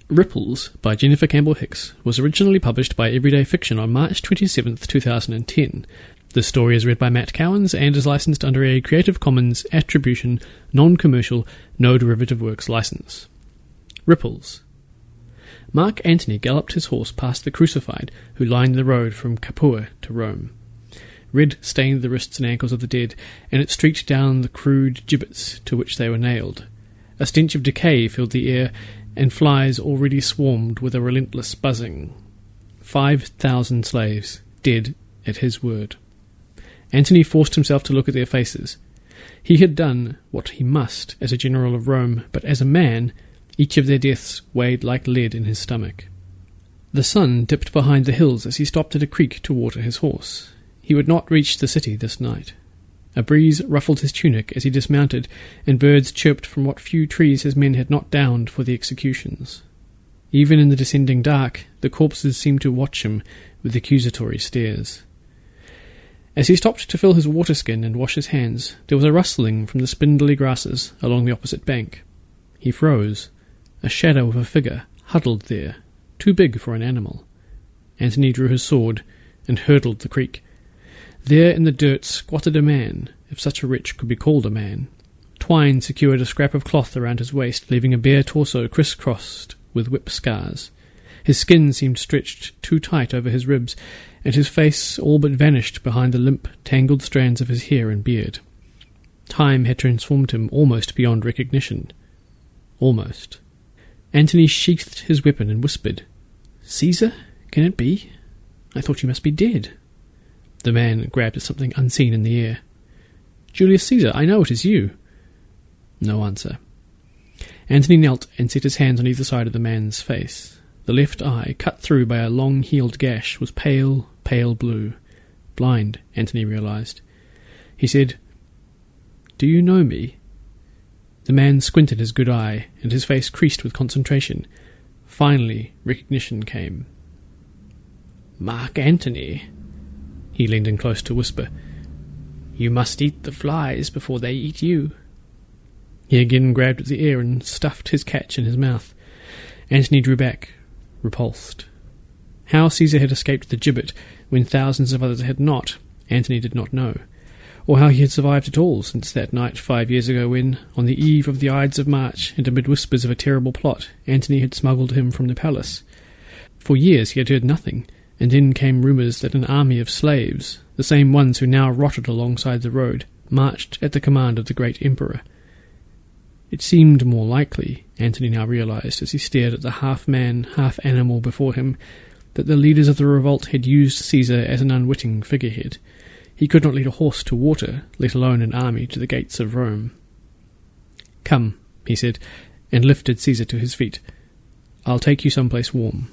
Ripples by Jennifer Campbell Hicks was originally published by Everyday Fiction on March 27, 2010. The story is read by Matt Cowens and is licensed under a Creative Commons Attribution, Non-Commercial, No Derivative Works license. Ripples. Mark Antony galloped his horse past the crucified who lined the road from Capua to Rome. Red stained the wrists and ankles of the dead, and it streaked down the crude gibbets to which they were nailed. A stench of decay filled the air, and flies already swarmed with a relentless buzzing. 5,000 slaves, dead at his word. Antony forced himself to look at their faces. He had done what he must as a general of Rome, but as a man, each of their deaths weighed like lead in his stomach. The sun dipped behind the hills as he stopped at a creek to water his horse. He would not reach the city this night. A breeze ruffled his tunic as he dismounted, and birds chirped from what few trees his men had not downed for the executions. Even in the descending dark, the corpses seemed to watch him with accusatory stares. As he stopped to fill his water-skin and wash his hands, there was a rustling from the spindly grasses along the opposite bank. He froze. A shadow of a figure huddled there, too big for an animal. Antony drew his sword and hurdled the creek. There in the dirt squatted a man, if such a wretch could be called a man. Twine secured a scrap of cloth around his waist, leaving a bare torso criss-crossed with whip scars. His skin seemed stretched too tight over his ribs, and his face all but vanished behind the limp, tangled strands of his hair and beard. Time had transformed him almost beyond recognition. Almost. Antony sheathed his weapon and whispered, "Caesar, can it be? I thought you must be dead." The man grabbed at something unseen in the air. "Julius Caesar, I know it is you." No answer. Antony knelt and set his hands on either side of the man's face. The left eye, cut through by a long-healed gash, was pale, pale blue. Blind, Antony realized. He said, "Do you know me?" The man squinted his good eye, and his face creased with concentration. Finally, recognition came. "Mark Antony." He leaned in close to whisper, "You must eat the flies before they eat you." He again grabbed at the air and stuffed his catch in his mouth. Antony drew back, repulsed. How Caesar had escaped the gibbet when thousands of others had not, Antony did not know, or how he had survived at all since that night 5 years ago when, on the eve of the Ides of March and amid whispers of a terrible plot, Antony had smuggled him from the palace. For years he had heard nothing, and then came rumours that an army of slaves, the same ones who now rotted alongside the road, marched at the command of the great emperor. It seemed more likely, Antony now realized as he stared at the half-man, half-animal before him, that the leaders of the revolt had used Caesar as an unwitting figurehead. He could not lead a horse to water, let alone an army to the gates of Rome. "Come," he said, and lifted Caesar to his feet. "I'll take you someplace warm."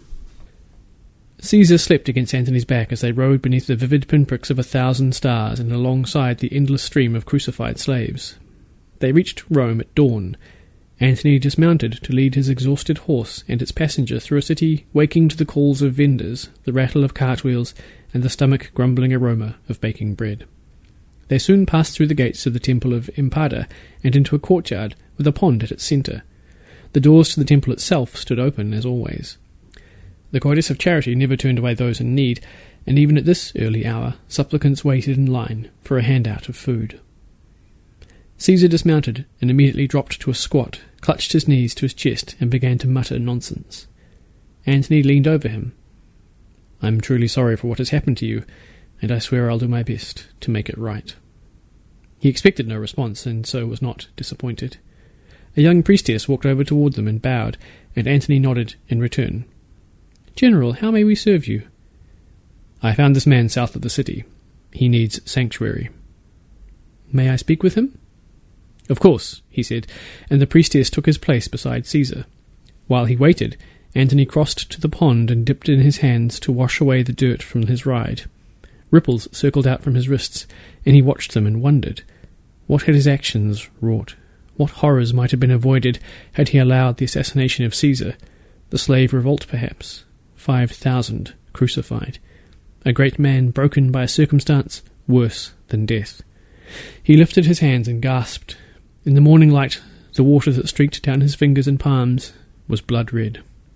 Caesar slept against Antony's back as they rode beneath the vivid pinpricks of 1,000 stars and alongside the endless stream of crucified slaves. They reached Rome at dawn. Antony dismounted to lead his exhausted horse and its passenger through a city waking to the calls of vendors, the rattle of cartwheels, and the stomach-grumbling aroma of baking bread. They soon passed through the gates of the temple of Empada and into a courtyard with a pond at its centre. The doors to the temple itself stood open, as always. The goddess of charity never turned away those in need, and even at this early hour supplicants waited in line for a handout of food. Caesar dismounted and immediately dropped to a squat, clutched his knees to his chest, and began to mutter nonsense. Antony leaned over him. "I'm truly sorry for what has happened to you, and I swear I'll do my best to make it right." He expected no response, and so was not disappointed. A young priestess walked over toward them and bowed, and Antony nodded in return. "General, how may we serve you?" "I found this man south of the city. He needs sanctuary." "May I speak with him?" "Of course," he said, and the priestess took his place beside Caesar. While he waited, Antony crossed to the pond and dipped in his hands to wash away the dirt from his ride. Ripples circled out from his wrists, and he watched them and wondered. What had his actions wrought? What horrors might have been avoided had he allowed the assassination of Caesar? The slave revolt, perhaps. 5,000 crucified. A great man broken by a circumstance worse than death. He lifted his hands and gasped. In the morning light, the water that streaked down his fingers and palms was blood red.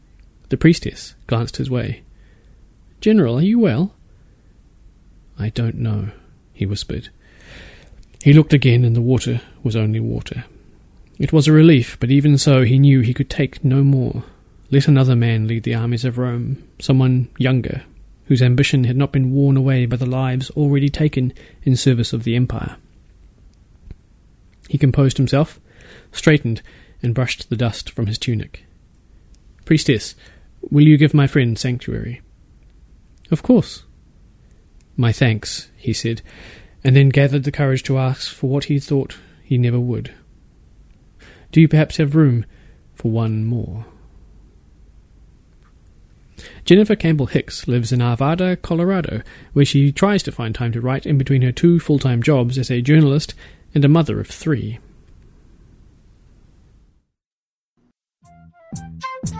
The priestess glanced his way. "General, are you well?" "I don't know," he whispered. He looked again, and the water was only water. It was a relief, but even so he knew he could take no more. Let another man lead the armies of Rome, someone younger, whose ambition had not been worn away by the lives already taken in service of the empire. He composed himself, straightened, and brushed the dust from his tunic. "Priestess, will you give my friend sanctuary?" "Of course." "My thanks," he said, and then gathered the courage to ask for what he thought he never would. "Do you perhaps have room for one more?" Jennifer Campbell Hicks lives in Arvada, Colorado, where she tries to find time to write in between her 2 full-time jobs as a journalist and a mother of 3.